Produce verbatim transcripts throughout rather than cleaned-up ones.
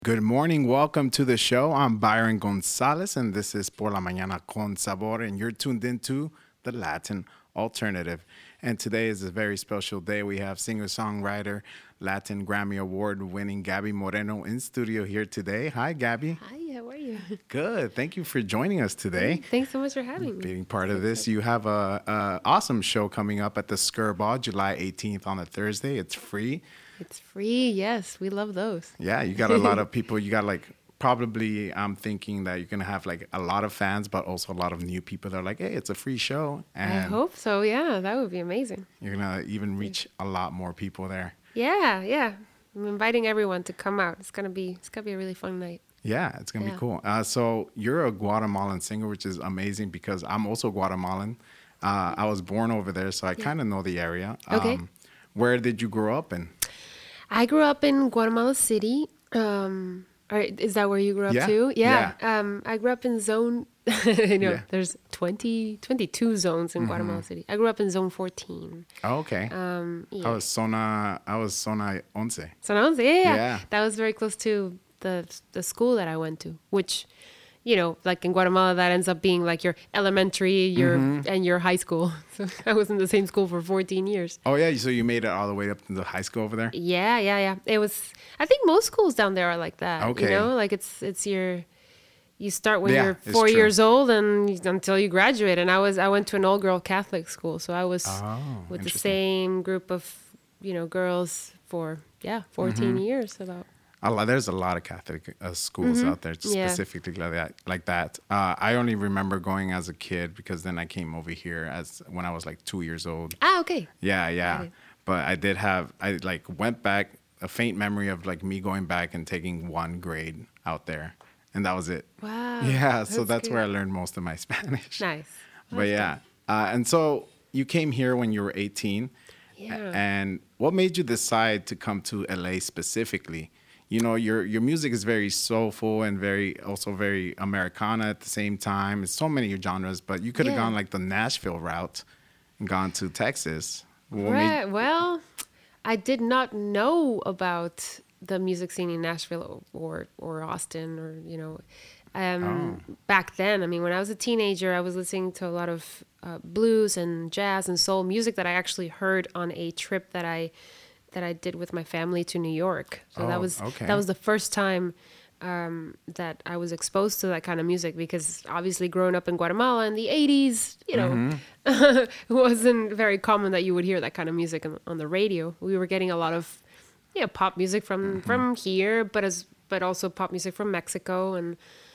Good morning. Welcome to the show. I'm Byron Gonzalez, and this is Por la Mañana con Sabor, and you're tuned into the Latin Alternative. And today is a very special day. We have singer-songwriter, Latin Grammy Award-winning Gabby Moreno in studio here today. Hi, Gabby. Hi, how are you? Good. Thank you for joining us today. Thanks so much for having me. Being part of this, you have a, a awesome show coming up at the Skirball, July eighteenth on a Thursday. It's free. It's free. Yes, we love those. Yeah, you got a lot of people. You got like probably I'm thinking that you're going to have like a lot of fans, but also a lot of new people that are like, hey, it's a free show. And I hope so. Yeah, that would be amazing. You're going to even reach a lot more people there. Yeah, yeah. I'm inviting everyone to come out. It's going to be it's going to be a really fun night. Yeah, it's going to yeah. be cool. Uh, so you're a Guatemalan singer, which is amazing because I'm also Guatemalan. Uh, I was born over there, so I kind of know the area. Okay. Um, where did you grow up in? I grew up in Guatemala City. Um, or is that where you grew up yeah. too? Yeah. yeah. Um, I grew up in zone, you know, yeah. there's twenty, twenty-two zones in mm-hmm. Guatemala City. I grew up in zone fourteen. Oh, okay. Um, yeah. I was Zona, I was Zona once. Zona once, yeah, yeah. yeah. That was very close to the the school that I went to, which, you know, like in Guatemala, that ends up being like your elementary, your mm-hmm. and your high school. So I was in the same school for fourteen years. Oh, yeah. So you made it all the way up to the high school over there? Yeah, yeah, yeah. It was, I think most schools down there are like that. Okay. You know, like it's, it's your, you start when yeah, you're four true. years old and until you graduate. And I was, I went to an all girl Catholic school. So I was oh, with the same group of, you know, girls for, yeah, fourteen mm-hmm. years about. A lot, there's a lot of Catholic uh, schools mm-hmm. out there specifically yeah. like that. Like that. Uh, I only remember going as a kid because then I came over here as when I was like two years old. Ah, okay. Yeah, yeah. But I did have, I like went back, a faint memory of like me going back and taking one grade out there. And that was it. Wow. Yeah, that's so that's good. where I learned most of my Spanish. Nice. But that's yeah. Uh, and so you came here when you were eighteen. Yeah. And what made you decide to come to L A specifically? You know, your your music is very soulful and very also very Americana at the same time. It's so many genres, but you could have yeah. gone like the Nashville route and gone to Texas. What right. Made... Well, I did not know about the music scene in Nashville or or Austin or, you know, um, oh. back then. I mean, when I was a teenager, I was listening to a lot of uh, blues and jazz and soul music that I actually heard on a trip that I that I did with my family to New York. So oh, that was okay. that was the first time um, that I was exposed to that kind of music, because obviously growing up in Guatemala in the eighties, you know, mm-hmm. it wasn't very common that you would hear that kind of music on, on the radio. We were getting a lot of yeah, pop music from, mm-hmm. from here, but as but also pop music from Mexico, and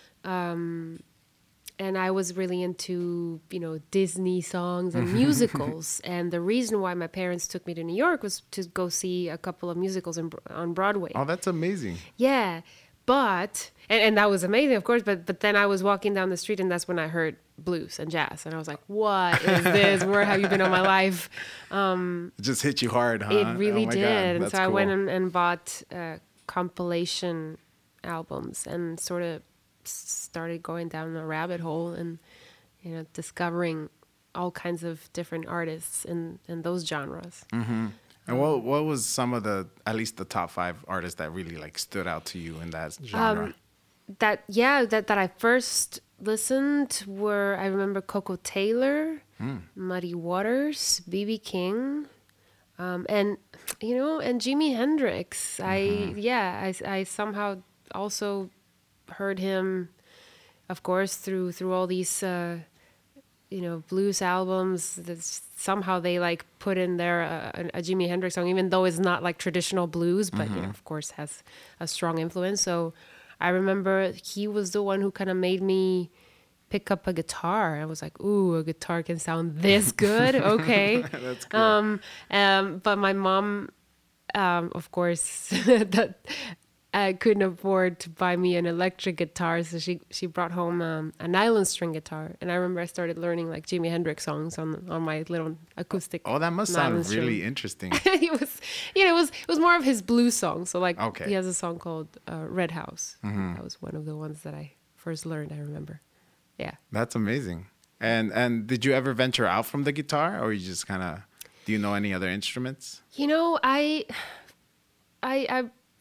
um, and I was really into, you know, Disney songs and musicals. And the reason why my parents took me to New York was to go see a couple of musicals in, on Broadway. Oh, that's amazing. Yeah. But, and, and that was amazing, of course, but but then I was walking down the street and that's when I heard blues and jazz. And I was like, what is this? Where have you been all my life? Um, it just hit you hard, huh? It really oh did. God, and so cool. I went and, and bought uh, compilation albums and sort of started going down a rabbit hole and, you know, discovering all kinds of different artists in, in those genres. Mm-hmm. And what what was some of the, at least the top five artists that really like stood out to you in that genre? Um, that yeah, that that I first listened were, I remember Coco Taylor, mm. Muddy Waters, B B King, um, and you know, and Jimi Hendrix. Mm-hmm. I yeah, I I somehow also heard him, of course, through through all these uh, you know, blues albums. That's, somehow they like put in there a, a, a Jimi Hendrix song, even though it's not like traditional blues, but mm-hmm. you know, of course, has a strong influence. So I remember he was the one who kind of made me pick up a guitar. I was like, ooh, a guitar can sound this good. Okay. That's cool. Um, um, but my mom, um, of course, that I couldn't afford to buy me an electric guitar, so she she brought home um, a nylon string guitar, and I remember I started learning like Jimi Hendrix songs on on my little acoustic. Oh, that must sound string. Really interesting. It was, you know, it was it was more of his blues songs. So like, okay. he has a song called uh, Red House. Mm-hmm. That was one of the ones that I first learned. I remember. Yeah. That's amazing. And and did you ever venture out from the guitar, or you just kind of, do you know any other instruments? You know, I, I, I.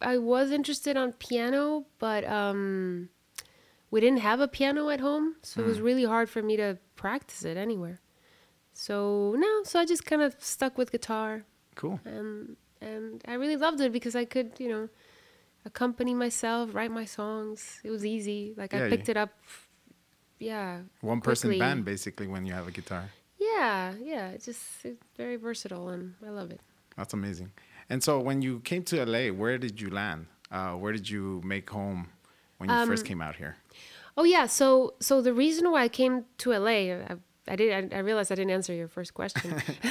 I was interested on piano, but um, we didn't have a piano at home, so it was really hard for me to practice it anywhere. So no, so I just kind of stuck with guitar. Cool. And and I really loved it because I could, you know, accompany myself, write my songs. It was easy. Like Yeah, I picked you- it up. Yeah. One person quickly. band basically when you have a guitar. Yeah, yeah. It's just it's very versatile, and I love it. That's amazing. And so when you came to L A, where did you land? Uh, where did you make home when you Um, first came out here? Oh yeah. So so the reason why I came to L A, I, I did. I, I realized I didn't answer your first question.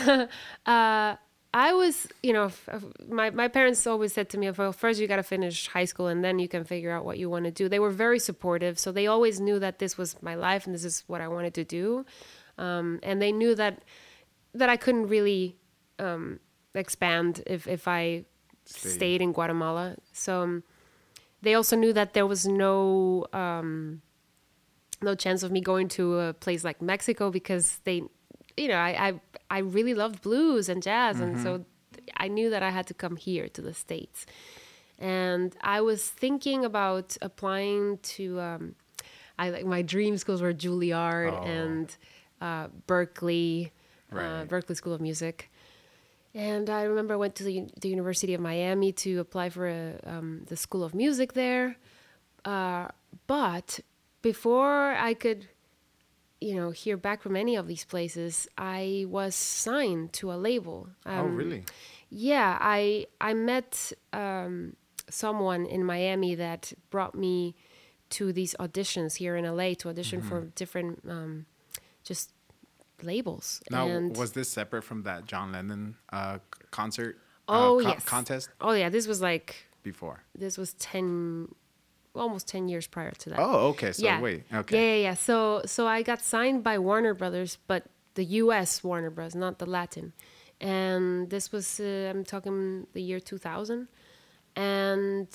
uh, I was, you know, f- f- my my parents always said to me, "Well, first you got to finish high school, and then you can figure out what you want to do." They were very supportive, so they always knew that this was my life and this is what I wanted to do, um, and they knew that that I couldn't really um, expand if if I Stay. stayed in Guatemala. So um, they also knew that there was no um, no chance of me going to a place like Mexico because they, you know, I I, I really loved blues and jazz, and so I knew that I had to come here to the States. And I was thinking about applying to, um, I like my dream schools were Juilliard Oh. and uh, Berkeley, uh, Right. Berkeley School of Music. And I remember I went to the, the University of Miami to apply for a, um, the School of Music there. Uh, but before I could, you know, hear back from any of these places, I was signed to a label. Oh, Um, really? Yeah, I I met um, someone in Miami that brought me to these auditions here in L A to audition for different um, just labels. Now, and was this separate from that John Lennon uh, c- concert oh uh, co- yes, contest oh yeah, this was like before? this was ten, almost ten years prior to that. Oh, okay. So yeah. wait, okay. Yeah, yeah, yeah. So so I got signed by Warner Brothers, but the U S Warner Bros, not the Latin. And this was uh, I'm talking the year two thousand, and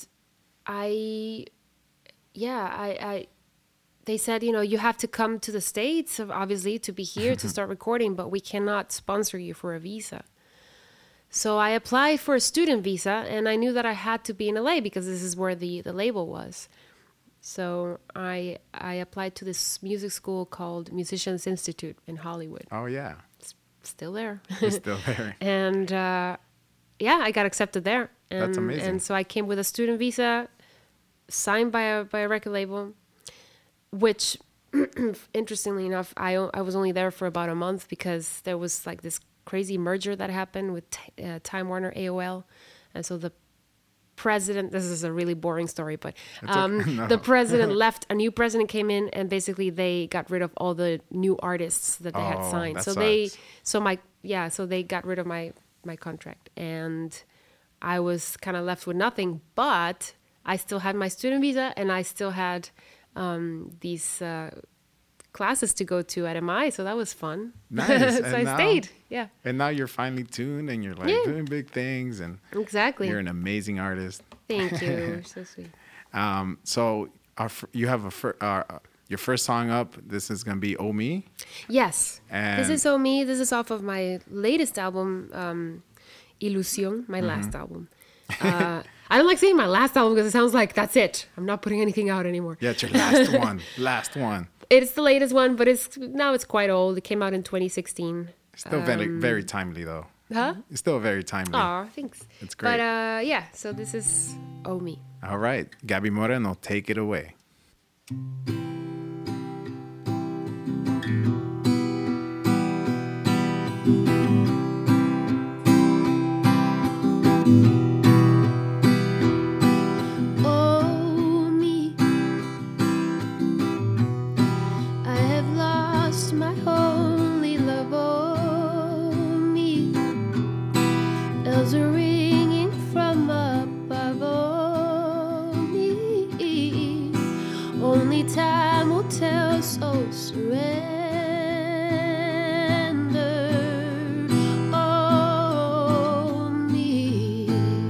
I, yeah, I, I, they said, you know, you have to come to the States, obviously, to be here to start recording, but we cannot sponsor you for a visa. So I applied for a student visa, and I knew that I had to be in L A because this is where the, the label was. So I I applied to this music school called Musicians Institute in Hollywood. Oh, yeah. Still there. It's still there. And uh, yeah, I got accepted there. And, That's amazing. And so I came with a student visa, signed by a by a record label, which interestingly enough, I o- I was only there for about a month because there was like this crazy merger that happened with t- uh, Time Warner A O L, and so the president. This is a really boring story, but um, okay. No. the president left. A new president came in, and basically they got rid of all the new artists that they had Oh, signed. that So they, sucks. so my yeah, so they got rid of my my contract, and I was kind of left with nothing. But I still had my student visa, and I still had um, these uh, classes to go to at M I. So that was fun. Nice. so And I now- stayed. Yeah, And now you're finally tuned and you're like Yeah. doing big things and exactly. you're an amazing artist. Thank you. You're so sweet. Um, so our, fir- you have a fir- uh, your first song up. This is going to be Oh Me. Yes. And This is Oh Me. This is off of my latest album, um, Ilusión, my last album. Uh, I don't like saying my last album because it sounds like that's it. I'm not putting anything out anymore. Yeah, it's your last one. Last one. It's the latest one, but it's now it's quite old. It came out in twenty sixteen. Still very, Um, very timely, though. Huh? It's still very timely. Aw, thanks. It's great. But uh, yeah, so this is Oh Me. All right. Gabby Moreno, take it away. Oh me, I have lost my only love. Oh me, bells are ringing from above. Oh me, only time will tell. So surrender. Oh me.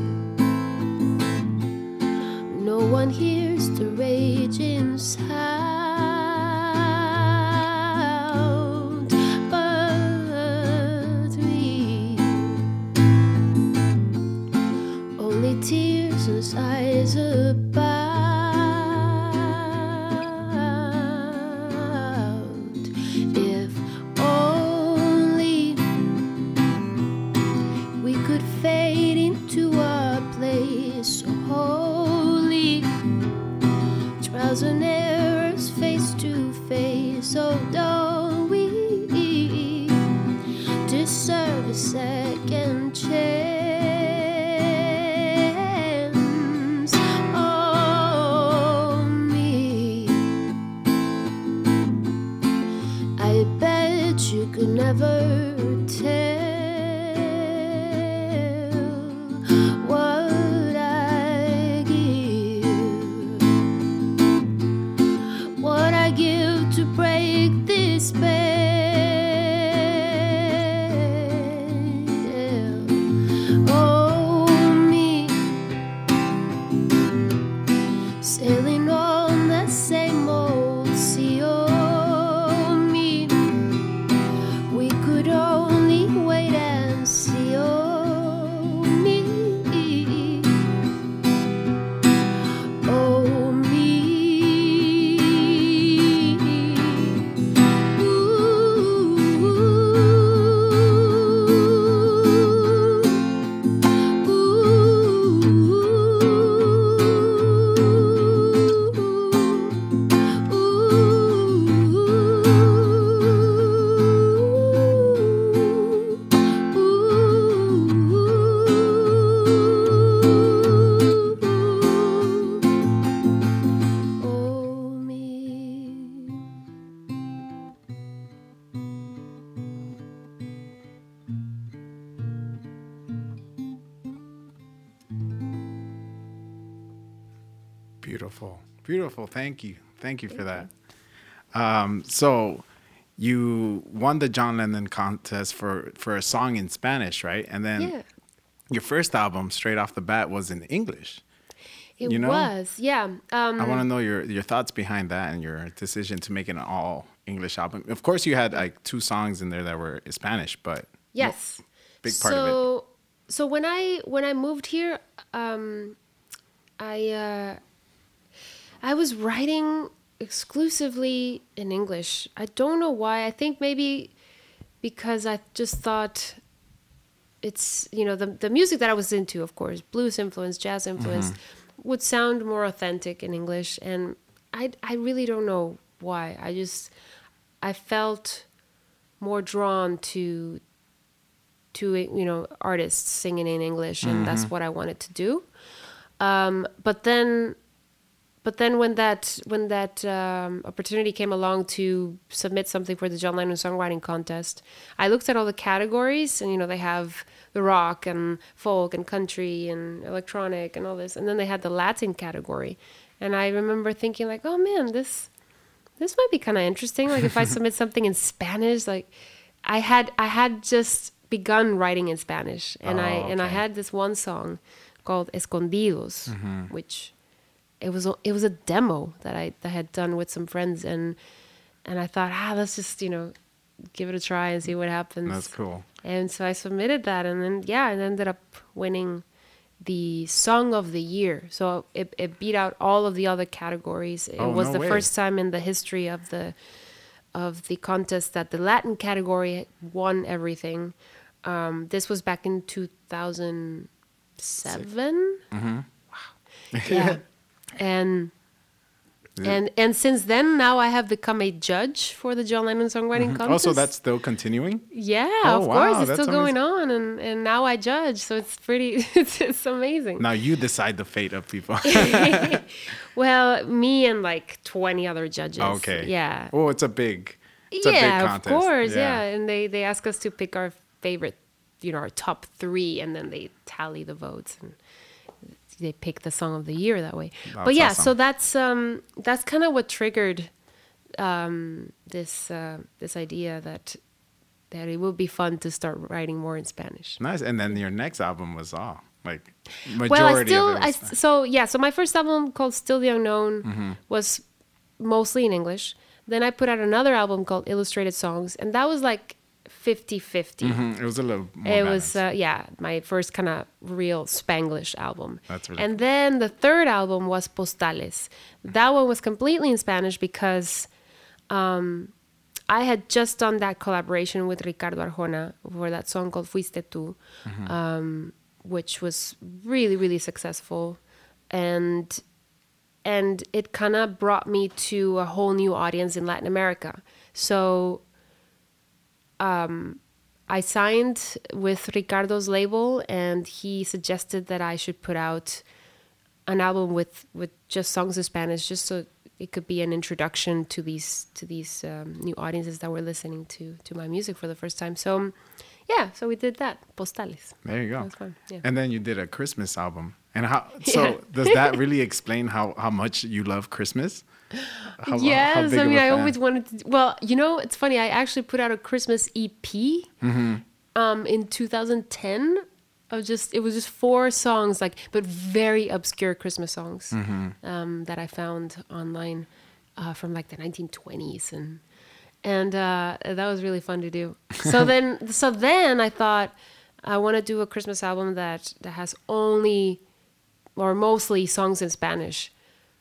No one hears the raging sound but me. Only tears inside so don't we deserve a second chance? Oh, me, I bet you could never tell what I give, what I give to break this spell. Oh, me, sailing on that same old sea. Oh, me, we could only wait and see. Oh, me, oh, me. Oh, me. Beautiful. Beautiful. Thank you. Thank you for that. Um, so you won the John Lennon contest for, for a song in Spanish, right? And then Yeah, your first album, straight off the bat, was in English. it You know? was. Yeah. Um, I want to know your, your thoughts behind that and your decision to make it an all English album. Of course, you had like two songs in there that were Spanish, but yes. big part so, of it. So when I when I moved here, um, I uh, I was writing exclusively in English. I don't know why. I think maybe because I just thought it's, you know, the the music that I was into, of course, blues influence, jazz influence, would sound more authentic in English. And I I really don't know why. I just I felt more drawn to to you know artists singing in English, and that's what I wanted to do. Um, but then, but then when that when that um, opportunity came along to submit something for the John Lennon Songwriting Contest, I looked at all the categories, and you know they have the rock and folk and country and electronic and all this, and then they had the Latin category, and I remember thinking like, oh man, this this might be kind of interesting. Like if I submit something in Spanish, like I had I had just begun writing in Spanish, and Oh, I and I okay. had this one song called Escondidos, which it was a, it was a demo that I that I had done with some friends, and and I thought, ah, let's just, you know, give it a try and see what happens. That's cool. And so I submitted that, and then yeah, it ended up winning the Song of the Year. So it it beat out all of the other categories. It Oh, was no the way. first time in the history of the of the contest that the Latin category won everything. Um, this was back in two thousand seven. Mm-hmm. Wow. Yeah. and and and since then, now I have become a judge for the John Lennon Songwriting Contest. Also, that's still continuing? Yeah, Oh, of wow, course, it's that's still going on, and, and now I judge, so it's pretty, it's, it's amazing. Now you decide the fate of people. Well, me and like twenty other judges. Okay. Yeah. Oh, it's a big, it's a big Yeah, of contest. course. Yeah. and they they ask us to pick our favorite, you know, our top three, and then they tally the votes and they pick the song of the year that way. That's but yeah, awesome. so that's um that's kind of what triggered um this uh, this idea that that it would be fun to start writing more in Spanish. Nice. And then your next album was all like majority Well, I still, of it I, was so yeah, so my first album called Still the Unknown Mm-hmm. was mostly in English. Then I put out another album called Illustrated Songs, and that was like fifty-fifty. Mhm, it was a little more It was, balanced. uh, yeah, my first kind of real Spanglish album. That's really and then the third album was Postales. That one was completely in Spanish because um, I had just done that collaboration with Ricardo Arjona for that song called Fuiste Tú, Mm-hmm. um, which was really, really successful. And and it kind of brought me to a whole new audience in Latin America. So um, I signed with Ricardo's label, and he suggested that I should put out an album with, with just songs in Spanish, just so it could be an introduction to these to these um, new audiences that were listening to to my music for the first time. So, yeah, so we did that. Postales. There you go. That was fun. Yeah. And then you did a Christmas album. And how? So Yeah. does that really explain how, how much you love Christmas? How, yes, how big I of mean, a I fan? always wanted to. Well, you know, it's funny. I actually put out a Christmas E P Mm-hmm. um, in two thousand ten. Of just it was just four songs, like, but very obscure Christmas songs Mm-hmm. um, that I found online uh, from like the nineteen twenties, and and uh, that was really fun to do. So then, so then I thought I want to do a Christmas album that that has only or mostly songs in Spanish.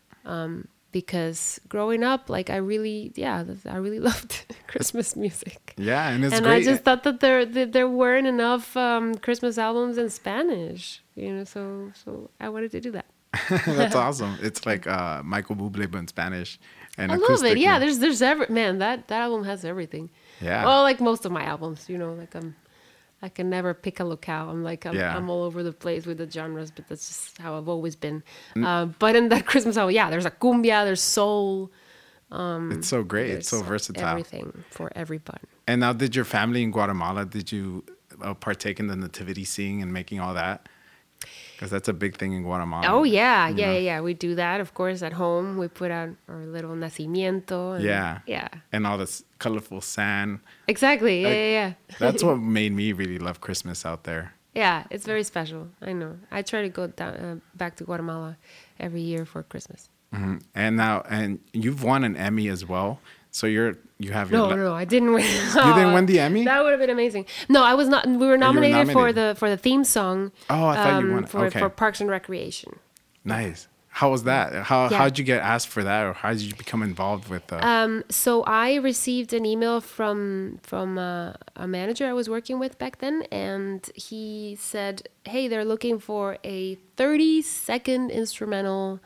Um, because growing up, like I really, yeah, I really loved Christmas music. Yeah, and it's and great. I just thought that there that there weren't enough um, Christmas albums in Spanish, you know. So so I wanted to do that. That's awesome. It's like uh, Michael Bublé but in Spanish and I love acoustic. it. Yeah, there's there's every man that that album has everything. Yeah. Well, like most of my albums, you know, like I'm. I can never pick a locale. I'm like, I'm, Yeah. I'm all over the place with the genres, but that's just how I've always been. Uh, but in that Christmas album, yeah, there's a cumbia, there's soul. It's so great. It's so there's versatile. Everything for everybody. And now, did your family in Guatemala, did you uh, partake in the nativity scene and making all that? Because that's a big thing in Guatemala. Oh, yeah. you Yeah, know? yeah, yeah. We do that, of course, at home. We put out our little nacimiento. And, Yeah. Yeah. And all this colorful sand. Exactly. Yeah, Like, yeah, yeah. That's what made me really love Christmas out there. Yeah, it's very special. I know. I try to go down, uh, back to Guatemala every year for Christmas. Mhm. And now, and you've won an Emmy as well. So you're, you have your, No, la- no, I didn't win. You didn't win the Emmy? That would have been amazing. No, I was not. We were nominated, for nominated. the for the theme song. Oh, I thought you won. For, Okay. for Parks and Recreation. Nice. How was that? How, Yeah. how'd you get asked for that? Or how did you become involved with uh Um, so I received an email from from uh, a manager I was working with back then, and he said, "Hey, they're looking for a thirty second instrumental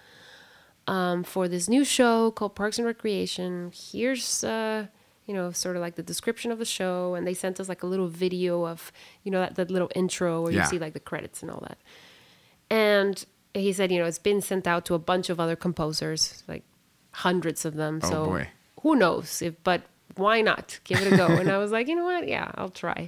um, for this new show called Parks and Recreation. Here's uh, you know, sort of like the description of the show," and they sent us like a little video of, you know, that, that little intro where Yeah. you see like the credits and all that. And he said, you know, it's been sent out to a bunch of other composers, like hundreds of them. Oh, so boy. who knows? If but why not give it a go? And I was like, you know what? Yeah, I'll try.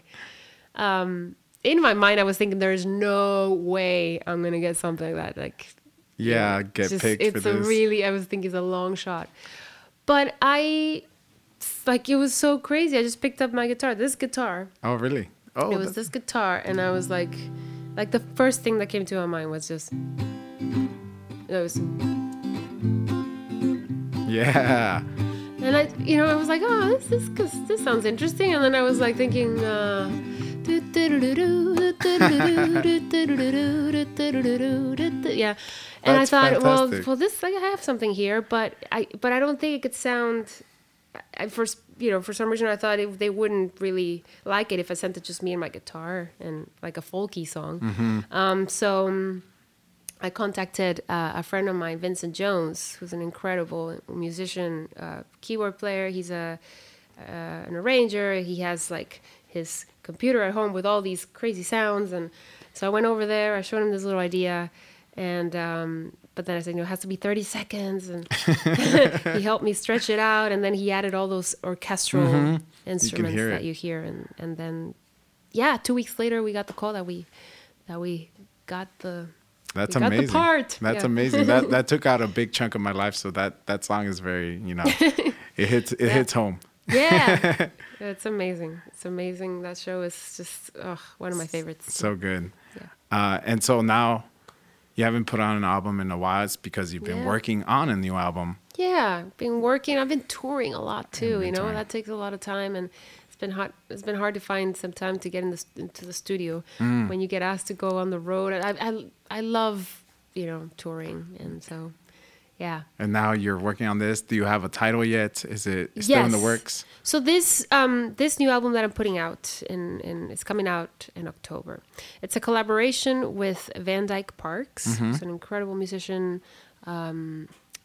Um, in my mind, I was thinking, there's no way I'm gonna get something like that. Like, yeah, know, get just- picked it's for a this? really, I was thinking it's a long shot. But I, like, it was so crazy. I just picked up my guitar. This guitar. Oh, really? Oh, It was that- this guitar, and I was like, like the first thing that came to my mind was just, it was, yeah. and I, you know, I was like, oh, this this this, this sounds interesting, and then I was like thinking, uh, yeah, and That's I thought, well, fantastic. well, this like I have something here, but I, but I don't think it could sound. I first, you know, for some reason I thought it, they wouldn't really like it if I sent it just me and my guitar and like a folky song. Mm-hmm. Um, so um, I contacted uh, a friend of mine, Vincent Jones, who's an incredible musician, uh, keyboard player. He's a uh, an arranger. He has like his computer at home with all these crazy sounds, and so I went over there. I showed him this little idea, and um, but then I said, you know, it has to be thirty seconds, and he helped me stretch it out, and then he added all those orchestral Mhm. instruments hear that it. you hear, and and then yeah, two weeks later we got the call that we that we got the That's we got the amazing. part. That's Yeah. amazing. That that took out a big chunk of my life. So that that song is very, you know, it hits it hits home. Yeah, it's amazing. It's amazing. That show is just ugh, one of my favorites. So good. Yeah. Uh, and so now you haven't put on an album in a while. It's because you've been Yeah. working on a new album. Yeah, been working. I've been touring a lot too. been You know, touring. that takes a lot of time, and it's been hard. It's been hard to find some time to get in the, into the studio Mm. when you get asked to go on the road. I, I I love you know touring, and so yeah. And now you're working on this. Do you have a title yet? Is it still in the Yes. works? So this um, this new album that I'm putting out in, in it's coming out in October. It's a collaboration with Van Dyke Parks, Mm-hmm. who's an incredible musician, um,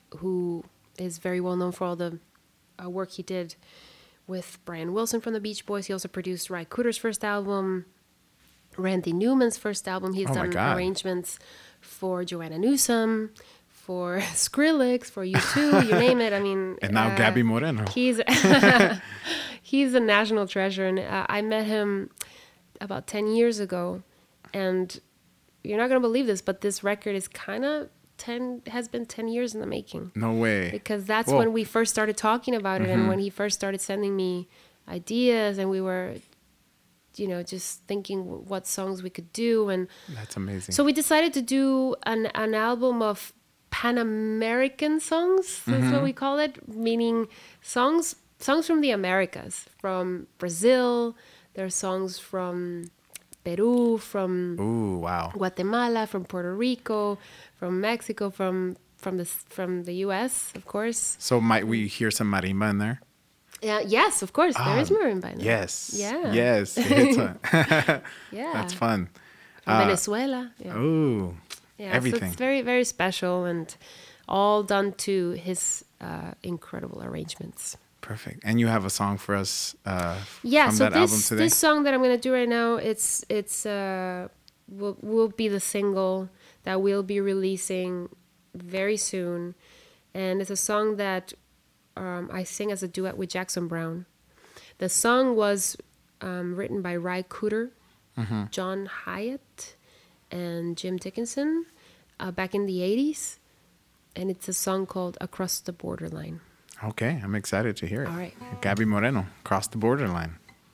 who is very well known for all the uh, work he did with Brian Wilson from the Beach Boys. He also produced Ry Cooder's first album, Randy Newman's first album. He's Oh my done God. arrangements for Joanna Newsom, for Skrillex, for U two, you name it. I mean, And now uh, Gabby Moreno. He's he's a national treasure, and uh, I met him about ten years ago, and you're not gonna believe this, but this record is kind of ten has been ten years in the making. No way. Because that's Whoa. when we first started talking about it, and when he first started sending me ideas, and we were, you know, just thinking w- what songs we could do, and That's amazing. so we decided to do an an album of Pan American songs. That's what we call it, meaning songs songs from the Americas, from Brazil. There are songs from Peru, from Ooh, wow. Guatemala, from Puerto Rico, from Mexico, from from the from the U S, of course. So might we hear some marimba in there? Yeah, yes, of course. There is Ah, marimba in there. Yes. Yeah. Yes. It's a- Yeah. That's fun. From Uh, Venezuela. Yeah. Ooh. yeah. everything. So it's very, very special, and all done to his uh, incredible arrangements. Perfect. And you have a song for us uh, Yeah, from so that album this today? this song that I'm gonna do right now, it's it's uh will will be the single that we'll be releasing very soon, and it's a song that um, I sing as a duet with Jackson Brown. The song was um, written by Ry Cooder, John Hyatt, and Jim Dickinson uh, back in the eighties, and it's a song called "Across the Borderline." Okay, I'm excited to hear it. All right. Gabby Moreno, Cross the Borderline.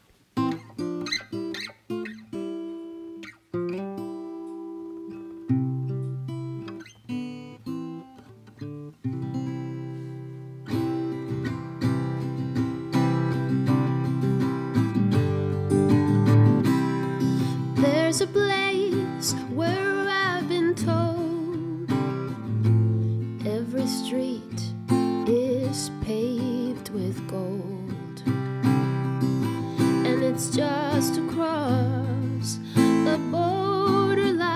There's a place where I've been told every street is paved with gold, and it's just across the borderline.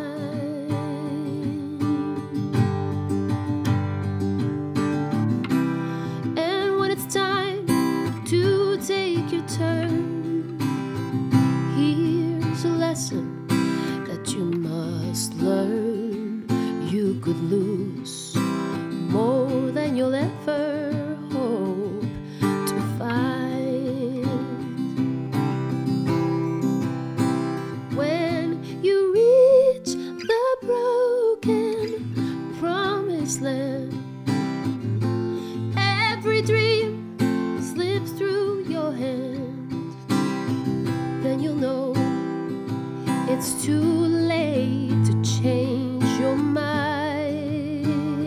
And when it's time to take your turn, here's a lesson that you must learn. You could lose more than you'll ever hope to find. When you reach the broken promised land, every dream slips through your hand, then you'll know it's too late to change your mind.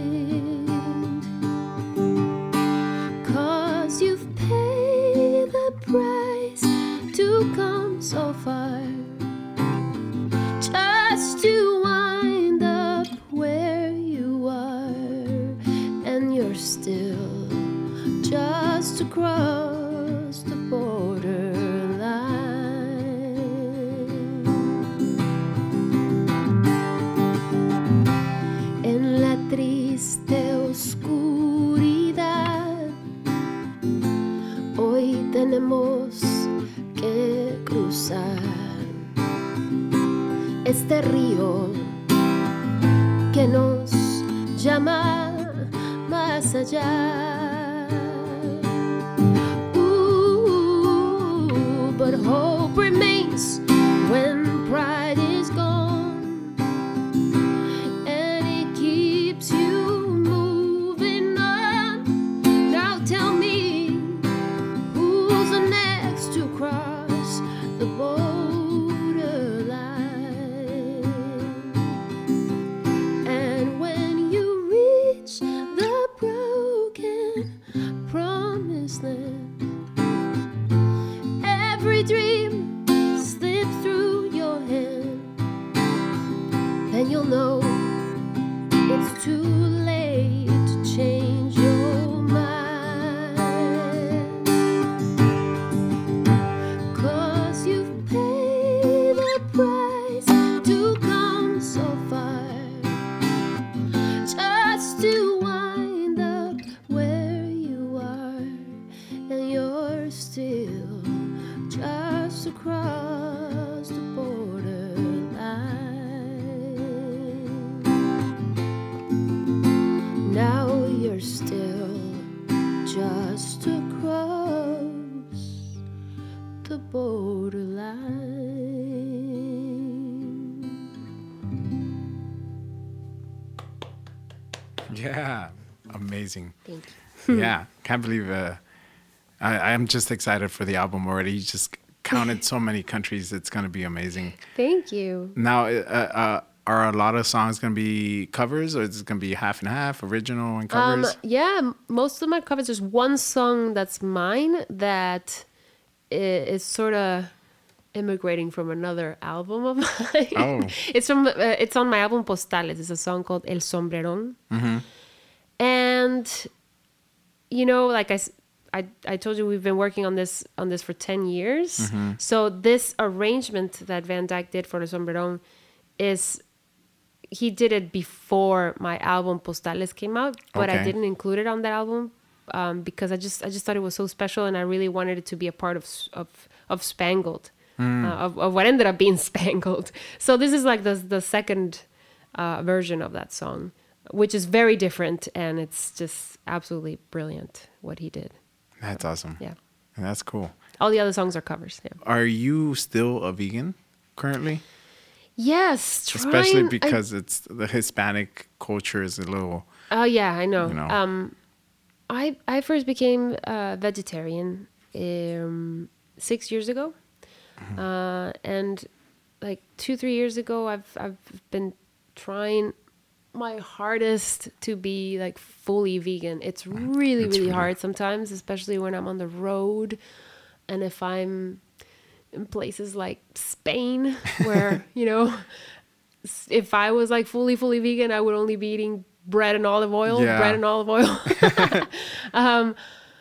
'Cause you've paid the price to come so far, just to wind up where you are, and you're still just across the borderline. En la triste oscuridad, hoy tenemos que cruzar este río que nos llama más allá. Ooh, but hope remains when pride is gone, and it keeps you moving on. Now tell me, who's the next to cross the borderline? And when you reach the broken amazing. Thank you. Yeah, can't believe uh, I, I'm just excited for the album already. You just counted so many countries. It's going to be amazing. Thank you. Now, uh, uh, are a lot of songs going to be covers, or is it going to be half and half, original and Um, covers? yeah, m- most of my covers. There's one song that's mine that i- is sort of immigrating from another album of mine. Oh. It's from. Uh, it's on my album Postales. It's a song called El Sombrerón. And you know, like I, s- I, I told you, we've been working on this on this for ten years. So this arrangement that Van Dyke did for El Sombrerón is, he did it before my album Postales came out, but I Okay. didn't include it on that album um, because I just I just thought it was so special, and I really wanted it to be a part of s- of of Spangled, uh, of, of what ended up being Spangled. So this is like the the second uh, version of that song, which is very different, and it's just absolutely brilliant what he did. That's awesome. Yeah, That's cool. all the other songs are covers. Yeah. Are you still a vegan currently? Yes, trying, Especially I- because it's the Hispanic culture is a little. Oh yeah, I know. You know. Um, I I first became uh, vegetarian um, six years ago, uh, and like two three years ago, I've I've been trying my hardest to be like fully vegan. It's really It's really really- hard sometimes, especially when I'm on the road, and if I'm in places like Spain, where you know, s- if I was like fully fully vegan, I would only be eating bread and olive oil, Yeah. bread and olive oil. um,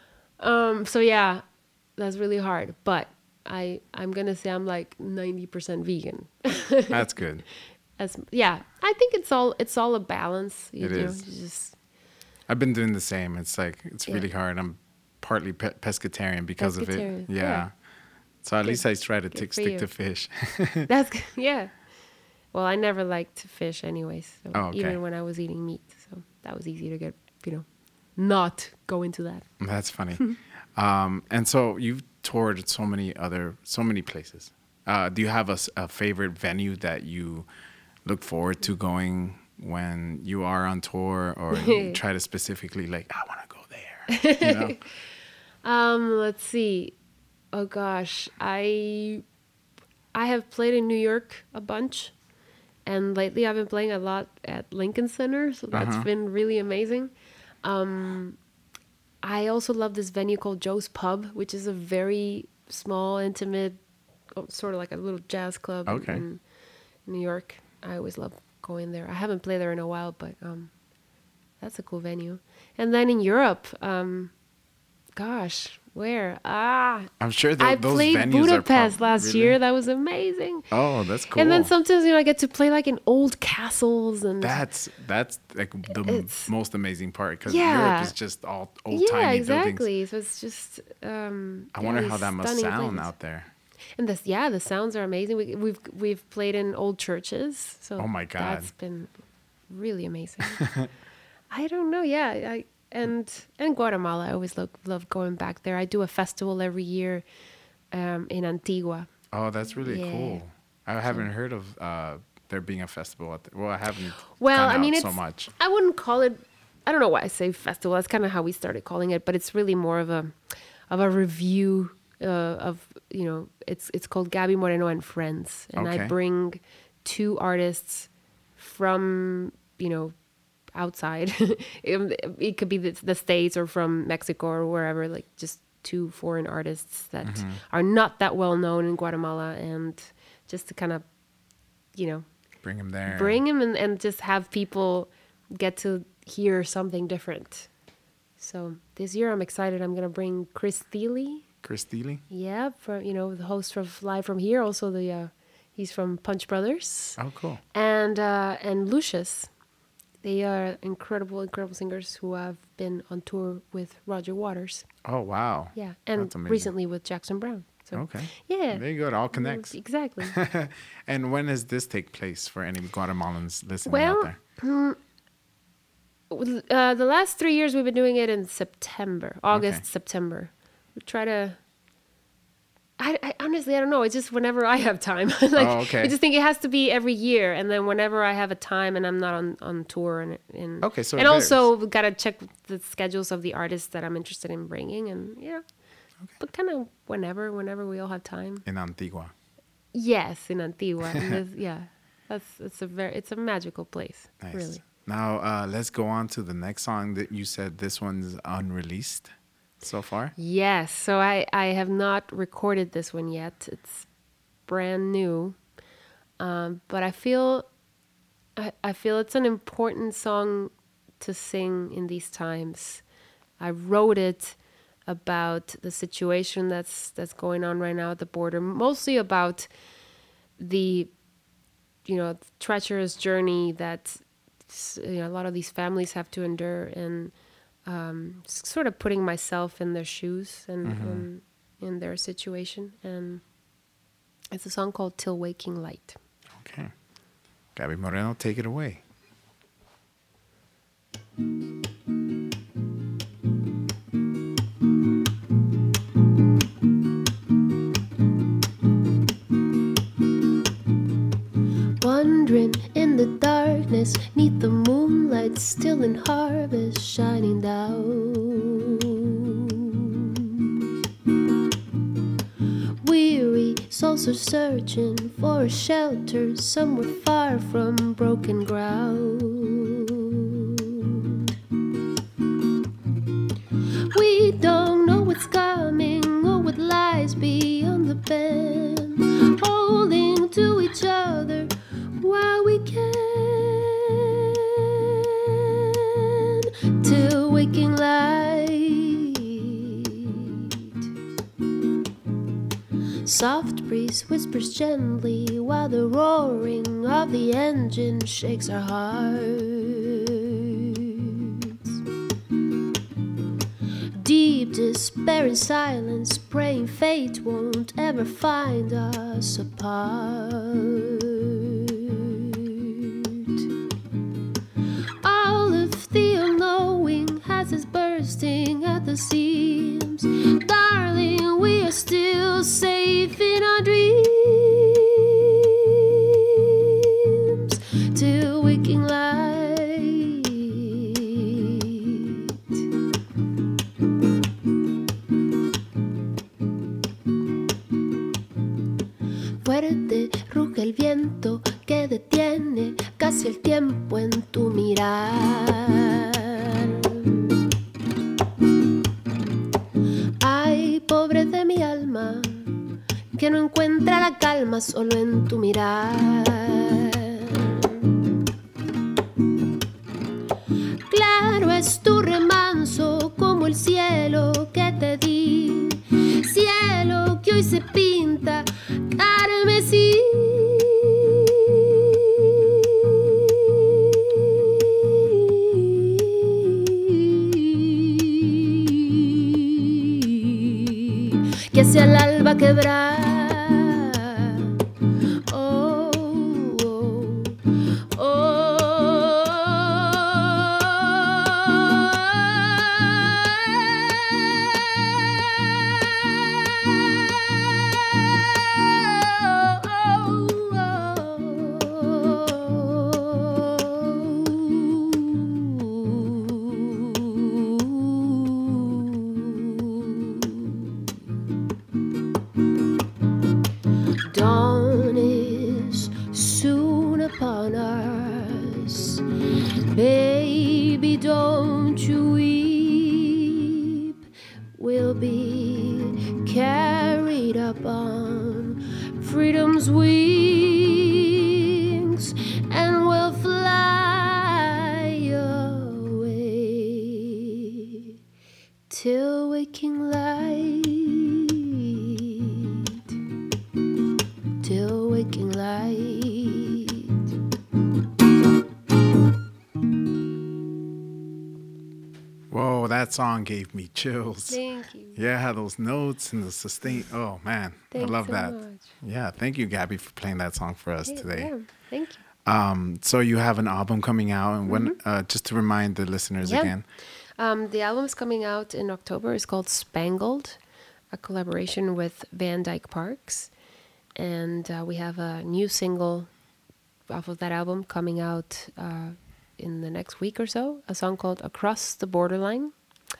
um, so yeah, that's really hard. But I I'm gonna say I'm like ninety percent vegan. That's good. As yeah, I think it's all it's all a balance. You It know, is. you just I've been doing the same. It's like it's Yeah. really hard. I'm partly pe- pescatarian because of it. Pescatarian, Yeah. yeah. So at Good. least I try to Good take, for stick you. to fish. that's yeah. Well, I never liked fish anyways. So Oh, okay. even when I was eating meat, so that was easy to get. You know, not go into that. That's funny. um, and so you've toured so many other, so many places. Uh, do you have a, s- a favorite venue that you look forward to going when you are on tour, or you try to specifically like, I want to go there? You know? Um, let's see. Oh gosh, I I have played in New York a bunch, and lately I've been playing a lot at Lincoln Center, so that's Uh-huh. been really amazing. Um, I also love this venue called Joe's Pub, which is a very small, intimate, oh, sort of like a little jazz club in- Okay. in New York. I always love going there. I haven't played there in a while, but um, that's a cool venue. And then in Europe, um, gosh, where? Ah, I'm sure tho- I those played venues Budapest are prob- last really? year. That was amazing. Oh, that's cool. And then sometimes, you know, I get to play like in old castles and That's that's like the m- It's- most amazing part, because Yeah. Europe is just all old yeah, timey exactly. buildings. So it's just. Um, I yeah, wonder these how that must stunning sound places. out there. And this, yeah, the sounds are amazing. We, we've we've played in old churches, so Oh my God. that's been really amazing. I don't know, yeah, I, and and Guatemala, I always love love going back there. I do a festival every year um, in Antigua. Oh, that's really Yeah. cool. I haven't heard of uh, there being a festival out there. Well, I haven't. Well, gone I mean, out it's so much. I wouldn't call it. I don't know why I say festival. That's kind of how we started calling it, but it's really more of a of a review uh, of you know. It's it's called Gabby Moreno and Friends, and Okay. I bring two artists from you know outside. it, it could be the, the States or from Mexico or wherever, like just two foreign artists that Mm-hmm. are not that well known in Guatemala, and just to kind of you know Bring them there. bring him and, and just have people get to hear something different. So this year I'm excited. I'm gonna bring Chris Thiele. Chris Thiele. Yeah, for you know the host of Live from Here. Also the uh, he's from Punch Brothers, Oh, cool. and uh, and Lucius. They are incredible, incredible singers who have been on tour with Roger Waters. Oh, wow. Yeah, and That's amazing. recently with Jackson Brown. So Okay. yeah, There you go. It all connects. exactly. And when does this take place for any Guatemalans listening Well, out there? Uh, the last three years we've been doing it in September, August, Okay. September. We try to. I, I honestly I don't know. It's just whenever I have time. like Oh, okay. I just think it has to be every year, and then whenever I have a time and I'm not on, on tour and and Okay, so it and also we gotta check the schedules of the artists that I'm interested in bringing, and yeah, okay. But kind of whenever whenever we all have time. In Antigua. Yes, in Antigua. And this, yeah, that's it's a very it's a magical place. Nice. Really. Now uh, let's go on to the next song that you said this one's unreleased so far. Yes, so I, I have not recorded this one yet. It's brand new, um, but I feel I, I feel it's an important song to sing in these times. I wrote it about the situation that's that's going on right now at the border, mostly about the you know treacherous journey that you know, a lot of these families have to endure, and um, sort of putting myself in their shoes and, mm-hmm. and in their situation. And it's a song called Till Waking Light. Okay. Gaby Moreno, take it away. Wandering in the darkness, neath the moonlight, still in harvest, shining down. Weary souls are searching for a shelter somewhere far from broken ground. We don't know what's coming or what lies beyond the bend, holding to each other while we can, till waking light. Soft breeze whispers gently while the roaring of the engine shakes our hearts. Deep despair and silence, praying fate won't ever find us apart. The unknowing has us bursting at the seams. Darling, we are still safe in our dreams, till waking light. Fuerte ruge el viento que detiene casi el tiempo en tu mirar. Ay, pobre de mi alma, que no encuentra la calma solo en tu mirar. Claro es tu remanso como el cielo que te di, cielo que hoy se pinta carmesí. Que hacia el alba quebrar. Oh, oh, oh. Dawn is soon upon us. Baby, don't you weep. We'll be carried up on freedom's wings, and we'll fly away till waking light. Till waking light. Whoa, that song gave me chills. Thank you. Yeah, those notes and the sustain. Oh, man. Thanks I love so that. much. Yeah, thank you, Gaby, for playing that song for us Hey, today. Yeah, thank you. Um, so you have an album coming out, and when Mm-hmm. uh, just to remind the listeners Yeah. again. Um, the album's coming out in October. It's called Spangled. a collaboration with Van Dyke Parks. And uh, we have a new single off of that album coming out uh, in the next week or so, a song called Across the Borderline,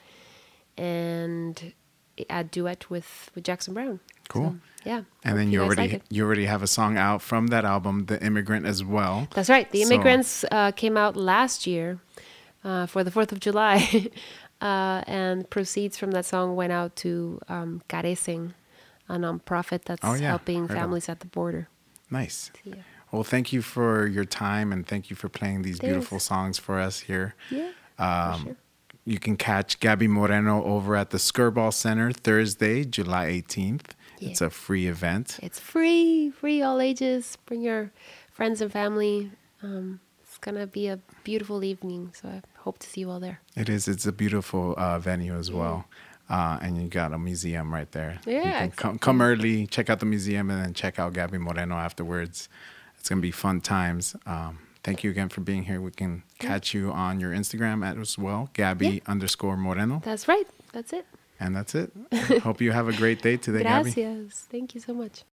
and a duet with, with Jackson Browne. Cool. So, yeah. And then you, you already like you already have a song out from that album, The Immigrant, as well. That's right. The so. Immigrants uh, came out last year uh, for the fourth of July, uh, and proceeds from that song went out to um, Carecen, a nonprofit that's oh, yeah. helping Heard families of. at the border. Nice. So, yeah. Well, thank you for your time, and thank you for playing these Thanks. beautiful songs for us here. Yeah, um, for sure. You can catch Gabby Moreno over at the Skirball Center Thursday, July eighteenth. Yeah. It's a free event. It's free, free, all ages. Bring your friends and family. Um, it's going to be a beautiful evening, so I hope to see you all there. It is. It's a beautiful uh, venue as yeah. well. Uh, and you got a museum right there. Yeah, you can exactly. come, come early, check out the museum, and then check out Gabby Moreno afterwards. It's going to be fun times. Um, thank you again for being here. We can catch you on your Instagram as well, Gabby yeah. underscore Moreno. That's right. That's it. And that's it. Hope you have a great day today, Gracias. Gabby. Gracias. Thank you so much.